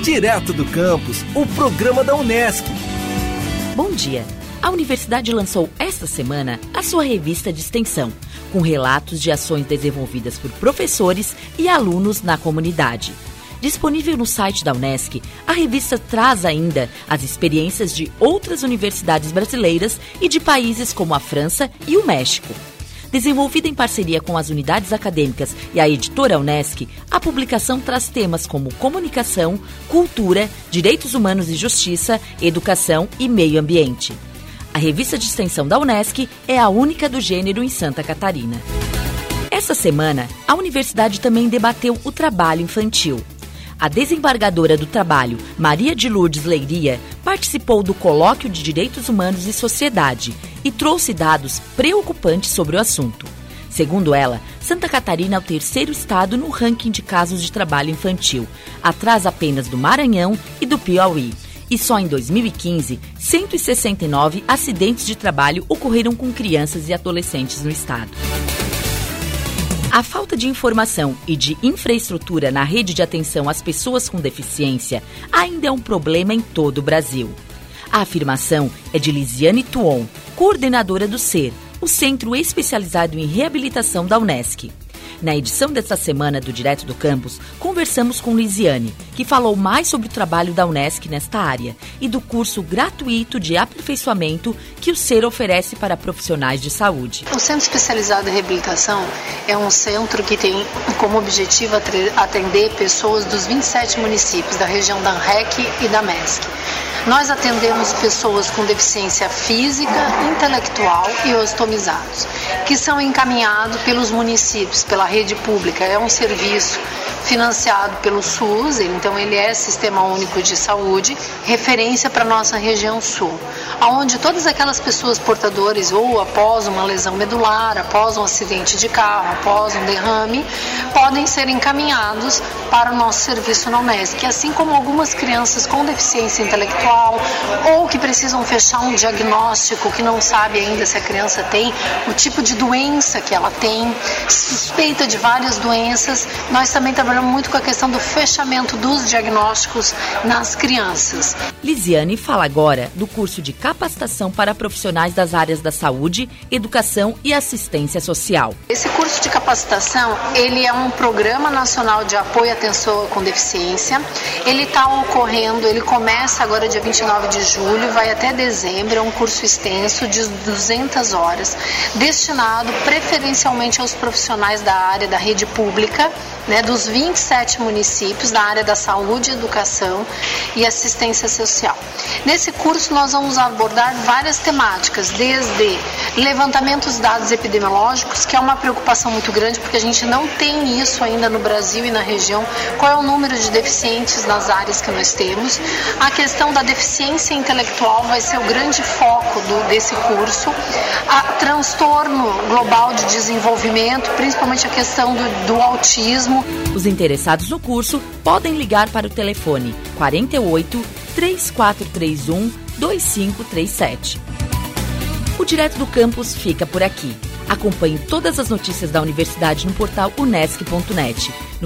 Direto do campus, o programa da Unesc. Bom dia. A Universidade lançou esta semana a sua revista de extensão, com relatos de ações desenvolvidas por professores e alunos na comunidade. Disponível no site da Unesc, a revista traz ainda as experiências de outras universidades brasileiras e de países como a França e o México. Desenvolvida em parceria com as unidades acadêmicas e a editora Unesc, a publicação traz temas como comunicação, cultura, direitos humanos e justiça, educação e meio ambiente. A revista de extensão da Unesc é a única do gênero em Santa Catarina. Essa semana, a universidade também debateu o trabalho infantil. A desembargadora do Trabalho, Maria de Lourdes Leiria, participou do Colóquio de Direitos Humanos e Sociedade e trouxe dados preocupantes sobre o assunto. Segundo ela, Santa Catarina é o terceiro estado no ranking de casos de trabalho infantil, atrás apenas do Maranhão e do Piauí. E só em 2015, 169 acidentes de trabalho ocorreram com crianças e adolescentes no estado. A falta de informação e de infraestrutura na rede de atenção às pessoas com deficiência ainda é um problema em todo o Brasil. A afirmação é de Lisiane Tuon, coordenadora do SER, o Centro Especializado em Reabilitação da Unesc. Na edição desta semana do Direto do Campus, conversamos com Lisiane, que falou mais sobre o trabalho da Unesc nesta área e do curso gratuito de aperfeiçoamento que o SER oferece para profissionais de saúde. O Centro Especializado em Reabilitação é um centro que tem como objetivo atender pessoas dos 27 municípios da região da ANREC e da MESC. Nós atendemos pessoas com deficiência física, intelectual e ostomizados, que são encaminhados pelos municípios, pela rede pública. É um serviço financiado pelo SUS, então ele é Sistema Único de Saúde, referência para a nossa região sul, onde todas aquelas pessoas portadoras ou após uma lesão medular, após um acidente de carro, após um derrame, podem ser encaminhados para o nosso serviço na Unesc, assim como algumas crianças com deficiência intelectual ou que precisam fechar um diagnóstico que não sabe ainda se a criança tem o tipo de doença que ela tem, suspeita de várias doenças. Nós também trabalhamos muito com a questão do fechamento dos diagnósticos nas crianças. Lisiane fala agora do curso de capacitação para profissionais das áreas da saúde, educação e assistência social. Esse curso de capacitação, ele é um programa nacional de apoio à pessoa com deficiência. Ele está ocorrendo, ele começa agora dia 29 de julho, vai até dezembro, é um curso extenso de 200 horas, destinado preferencialmente aos profissionais da área da rede pública, dos 27 municípios da área da saúde, educação e assistência social. Nesse curso nós vamos abordar várias temáticas, desde levantamento dos dados epidemiológicos, que é uma preocupação muito grande, porque a gente não tem isso ainda no Brasil e na região, qual é o número de deficientes nas áreas que nós temos. A questão da deficiência intelectual vai ser o grande foco desse curso, a transtorno global de desenvolvimento, principalmente a questão do autismo. Os interessados no curso podem ligar para o telefone 48 3431 2537. O Direto do Campus fica por aqui. Acompanhe todas as notícias da universidade no portal unesc.net, no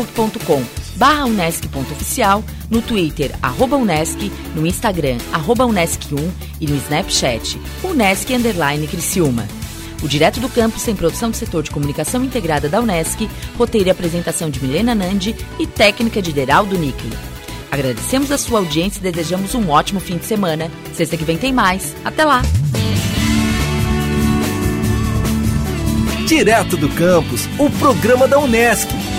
facebook.com/unesc.oficial, no Twitter @unesc, no Instagram @unesc1 e no Snapchat unesc_Criciúma. O Direto do Campus tem produção do setor de comunicação integrada da Unesc, roteiro e apresentação de Milena Nandi e técnica de Deraldo Nickel. Agradecemos a sua audiência e desejamos um ótimo fim de semana. Sexta que vem tem mais. Até lá! Direto do campus, o programa da Unesc.